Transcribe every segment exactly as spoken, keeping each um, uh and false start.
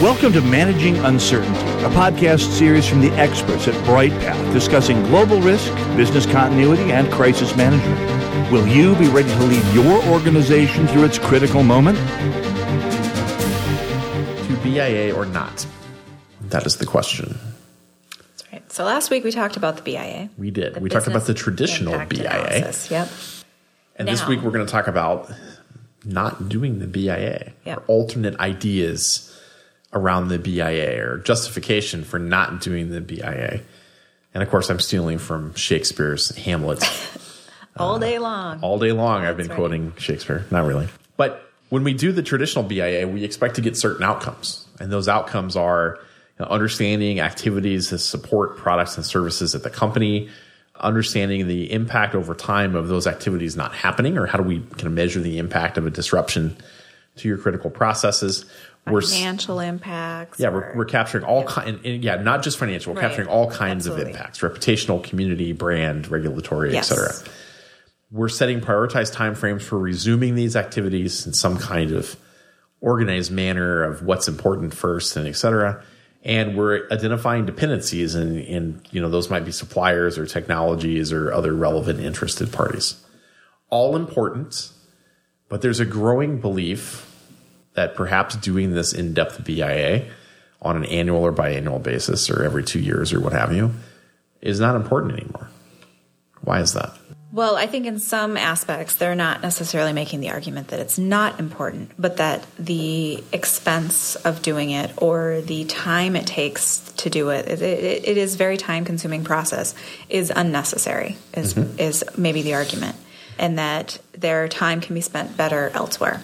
Welcome to Managing Uncertainty, a podcast series from the experts at BrightPath discussing global risk, business continuity, and crisis management. Will you be ready to lead your organization through its critical moment? To B I A or not? That is the question. That's right. So last week we talked about the B I A. We did. We talked about the traditional B I A. Analysis. Yep. And now, this week we're going to talk about not doing the B I A, yep. or alternate ideas around the B I A or justification for not doing the B I A. And of course, I'm stealing from Shakespeare's Hamlet. all day long. Uh, all day long, That's I've been right. quoting Shakespeare. Not really. But when we do the traditional B I A, we expect to get certain outcomes. And those outcomes are you know, understanding activities that support products and services at the company, understanding the impact over time of those activities not happening, or how do we kind of measure the impact of a disruption to your critical processes. We're, financial impacts. Yeah, we're, we're capturing all kind. Yeah, not just financial. We're right. capturing all kinds Absolutely. of impacts: reputational, community, brand, regulatory, yes. et cetera. We're setting prioritized timeframes for resuming these activities in some kind of organized manner of what's important first, and et cetera. And we're identifying dependencies, and, and you know those might be suppliers or technologies or other relevant interested parties. All important, but there's a growing belief that perhaps doing this in-depth B I A on an annual or biannual basis or every two years or what have you is not important anymore. Why is that? Well, I think in some aspects they're not necessarily making the argument that it's not important, but that the expense of doing it or the time it takes to do it, it, it, it is a very time-consuming process, is unnecessary, is, mm-hmm. is maybe the argument, and that their time can be spent better elsewhere.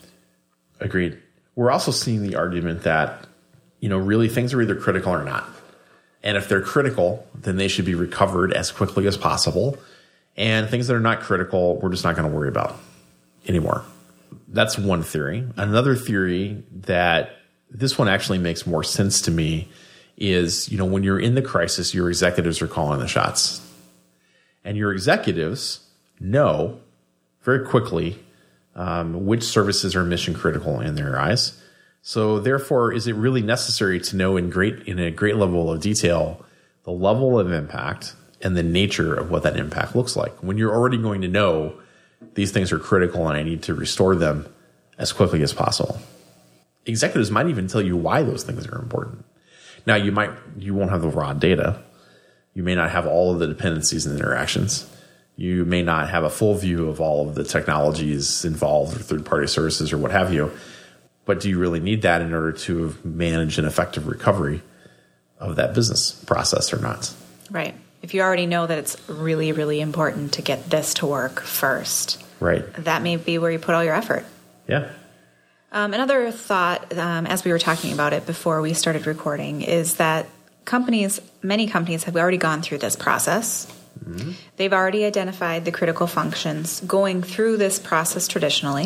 Agreed. We're also seeing the argument that, you know, really things are either critical or not. And if they're critical, then they should be recovered as quickly as possible. And things that are not critical, we're just not going to worry about anymore. That's one theory. Another theory that this one actually makes more sense to me is, you know, when you're in the crisis, your executives are calling the shots. And your executives know very quickly Um, which services are mission critical in their eyes. So therefore, is it really necessary to know in great in a great level of detail the level of impact and the nature of what that impact looks like when you're already going to know these things are critical and I need to restore them as quickly as possible? Executives might even tell you why those things are important. Now, you might you won't have the raw data. You may not have all of the dependencies and interactions. You may not have a full view of all of the technologies involved or third-party services or what have you. But do you really need that in order to manage an effective recovery of that business process or not? Right. If you already know that it's really, really important to get this to work first, right, that may be where you put all your effort. Yeah. Um, another thought, um, as we were talking about it before we started recording, is that companies, many companies have already gone through this process. Mm-hmm. They've already identified the critical functions going through this process traditionally,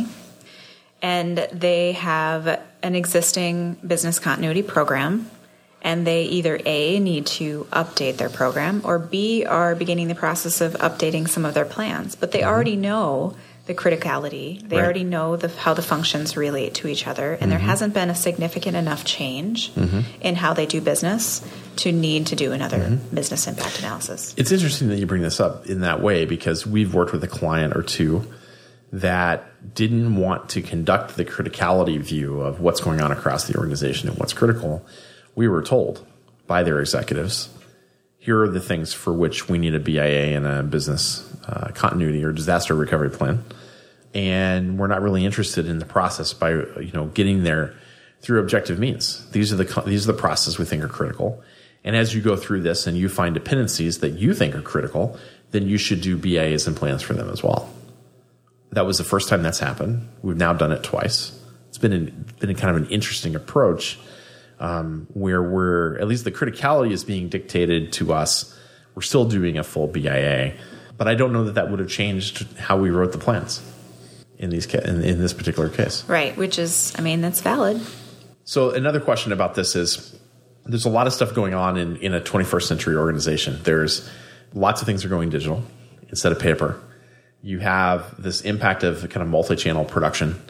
and they have an existing business continuity program, and they either A, need to update their program, or B, are beginning the process of updating some of their plans. But they mm-hmm. already know the criticality. They right. already know the, how the functions relate to each other, and mm-hmm. there hasn't been a significant enough change mm-hmm. in how they do business to need to do another mm-hmm. business impact analysis. It's interesting that you bring this up in that way, because we've worked with a client or two that didn't want to conduct the criticality view of what's going on across the organization and what's critical. We were told by their executives, here are the things for which we need a B I A and a business uh, continuity or disaster recovery plan. And we're not really interested in the process by, you know, getting there through objective means. These are the these are the processes we think are critical. And as you go through this and you find dependencies that you think are critical, then you should do B I As and plans for them as well. That was the first time that's happened. We've now done it twice. It's been an, been a kind of an interesting approach um, where we're, at least the criticality is being dictated to us. We're still doing a full B I A, but I don't know that that would have changed how we wrote the plans in these ca- in, in this particular case. Right, which is, I mean, that's valid. So another question about this is, there's a lot of stuff going on in, in a twenty-first century organization. There's lots of things are going digital instead of paper. You have this impact of kind of multi-channel production.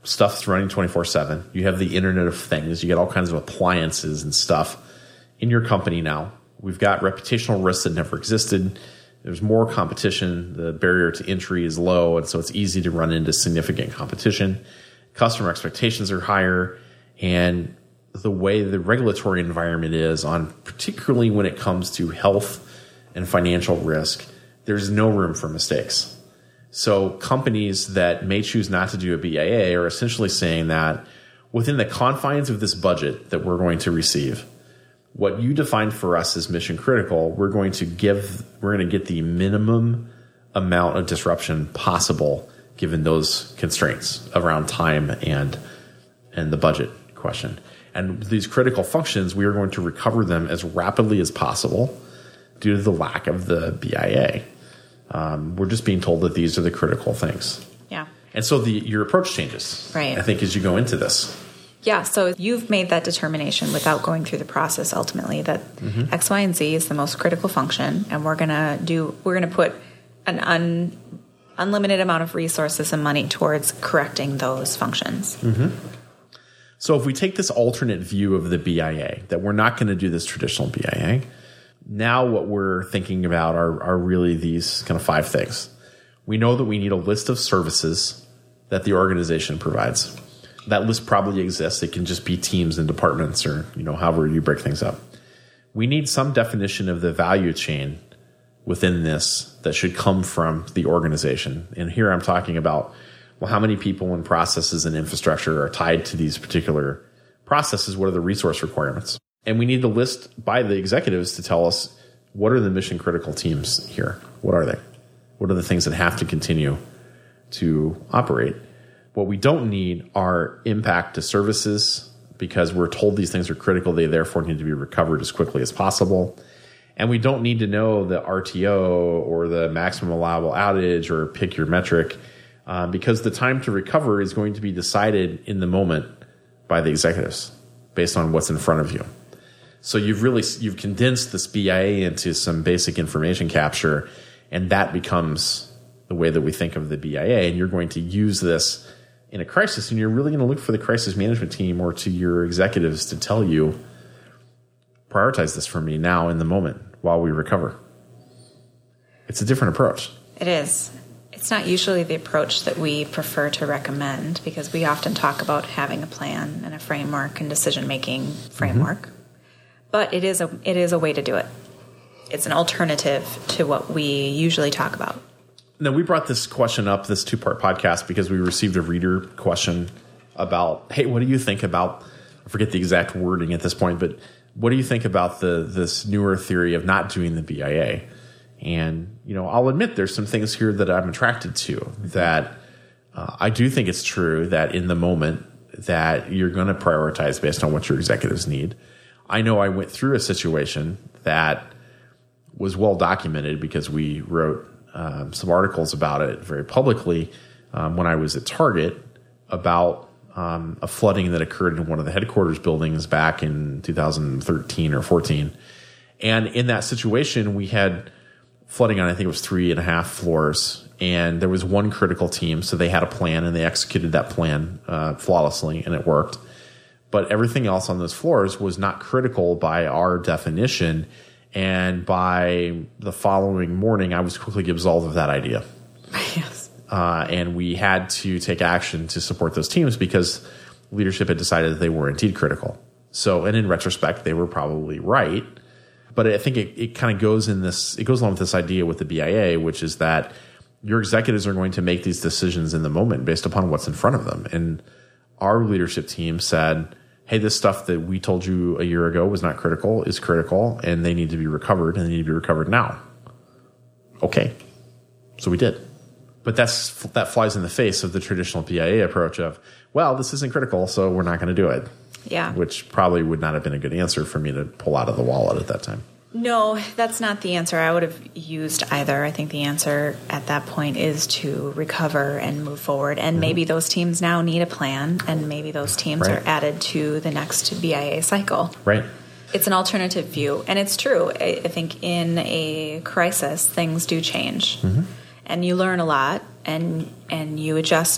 stuff's running twenty-four seven. You have the Internet of Things. You get all kinds of appliances and stuff in your company now. We've got reputational risks that never existed. There's more competition. The barrier to entry is low, and so it's easy to run into significant competition. Customer expectations are higher, and the way the regulatory environment is on, particularly when it comes to health and financial risk, there's no room for mistakes. So companies that may choose not to do a B I A are essentially saying that within the confines of this budget that we're going to receive, what you defined for us as mission critical, we're going to give, we're going to get the minimum amount of disruption possible given those constraints around time and and the budget question. And these critical functions, we are going to recover them as rapidly as possible due to the lack of the B I A. Um, we're just being told that these are the critical things. Yeah. And so the your approach changes, right, I think, as you go into this. Yeah, so you've made that determination without going through the process ultimately that mm-hmm. X, Y, and Z is the most critical function, and we're gonna do we're gonna put an un, unlimited amount of resources and money towards correcting those functions. Mm-hmm. So if we take this alternate view of the B I A, that we're not going to do this traditional B I A, now what we're thinking about are, are really these kind of five things. We know that we need a list of services that the organization provides. That list probably exists. It can just be teams and departments or, you know, however you break things up. We need some definition of the value chain within this that should come from the organization. And here I'm talking about, well, how many people and processes and infrastructure are tied to these particular processes? What are the resource requirements? And we need the list by the executives to tell us, what are the mission critical teams here? What are they? What are the things that have to continue to operate? What we don't need are impact to services because we're told these things are critical. They therefore need to be recovered as quickly as possible. And we don't need to know the R T O or the maximum allowable outage or pick your metric uh, because the time to recover is going to be decided in the moment by the executives based on what's in front of you. So you've really you've condensed this B I A into some basic information capture, and that becomes the way that we think of the B I A. And you're going to use this in a crisis, and you're really going to look for the crisis management team or to your executives to tell you, prioritize this for me now in the moment while we recover. It's a different approach. It is. It's not usually the approach that we prefer to recommend because we often talk about having a plan and a framework and decision-making framework. Mm-hmm. But it is a it is a way to do it. It's an alternative to what we usually talk about. Now, we brought this question up, this two-part podcast, because we received a reader question about, hey, what do you think about, I forget the exact wording at this point, but what do you think about the this newer theory of not doing the B I A? And, you know, I'll admit there's some things here that I'm attracted to, that uh, I do think it's true that in the moment that you're going to prioritize based on what your executives need. I know I went through a situation that was well documented because we wrote um, some articles about it very publicly um, when I was at Target about um, a flooding that occurred in one of the headquarters buildings back in two thousand thirteen or fourteen. And in that situation, we had flooding on, I think it was three and a half floors. And there was one critical team, so they had a plan and they executed that plan uh, flawlessly, and it worked. But everything else on those floors was not critical by our definition. And by the following morning, I was quickly absolved of that idea. Yes. Uh, and we had to take action to support those teams because leadership had decided that they were indeed critical. So, and in retrospect, they were probably right. But I think it, it kind of goes in this, it goes along with this idea with the B I A, which is that your executives are going to make these decisions in the moment based upon what's in front of them. And our leadership team said, hey, this stuff that we told you a year ago was not critical is critical, and they need to be recovered, and they need to be recovered now. Okay. So we did. But that's that flies in the face of the traditional B I A approach of, well, this isn't critical, so we're not going to do it. Yeah. Which probably would not have been a good answer for me to pull out of the wallet at that time. No, that's not the answer I would have used either. I think the answer at that point is to recover and move forward. And mm-hmm. maybe those teams now need a plan, and maybe those teams right. are added to the next B I A cycle. Right. It's an alternative view. And it's true. I, I think in a crisis, things do change. Mm-hmm. And you learn a lot, and and you adjust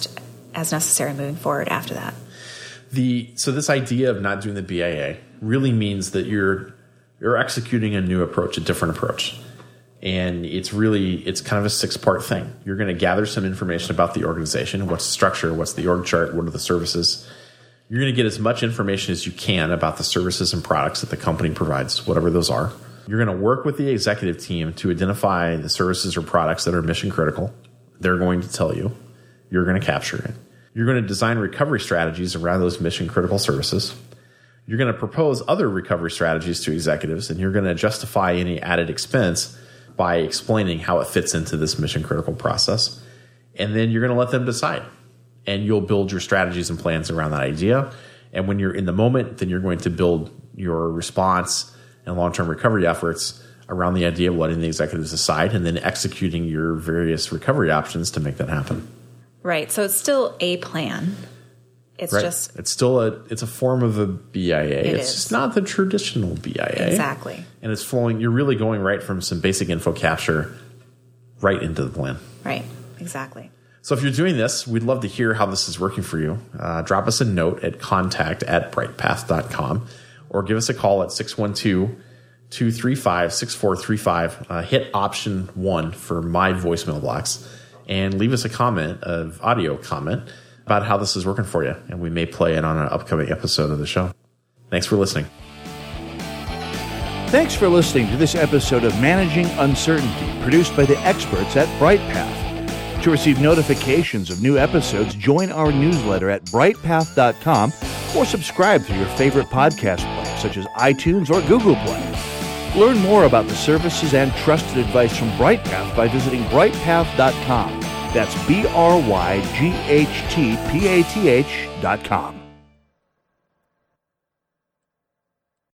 as necessary moving forward after that. The so this idea of not doing the B I A really means that you're you're executing a new approach, a different approach. And it's really, it's kind of a six-part thing. You're going to gather some information about the organization. What's the structure? What's the org chart? What are the services? You're going to get as much information as you can about the services and products that the company provides, whatever those are. You're going to work with the executive team to identify the services or products that are mission critical. They're going to tell you. You're going to capture it. You're going to design recovery strategies around those mission critical services. You're going to propose other recovery strategies to executives, and you're going to justify any added expense by explaining how it fits into this mission critical process. And then you're going to let them decide. And you'll build your strategies and plans around that idea. And when you're in the moment, then you're going to build your response and long-term recovery efforts around the idea of letting the executives decide and then executing your various recovery options to make that happen. Right. So it's still a plan. It's right. just it's still a it's a form of a B I A. It it's is. just not the traditional B I A. Exactly. And it's flowing. You're really going right from some basic info capture right into the plan. Right. Exactly. So if you're doing this, we'd love to hear how this is working for you. Uh, drop us a note at contact at brightpath dot com or give us a call at six one two, two three five, six four three five. Uh, hit option one for my voicemail box and leave us a comment, of audio comment, about how this is working for you, and we may play it on an upcoming episode of the show. Thanks for listening. Thanks for listening to this episode of Managing Uncertainty, produced by the experts at BrightPath. To receive notifications of new episodes, join our newsletter at bright path dot com or subscribe through your favorite podcast player, such as iTunes or Google Play. Learn more about the services and trusted advice from BrightPath by visiting bright path dot com. That's B R Y G H T P A T H dot com.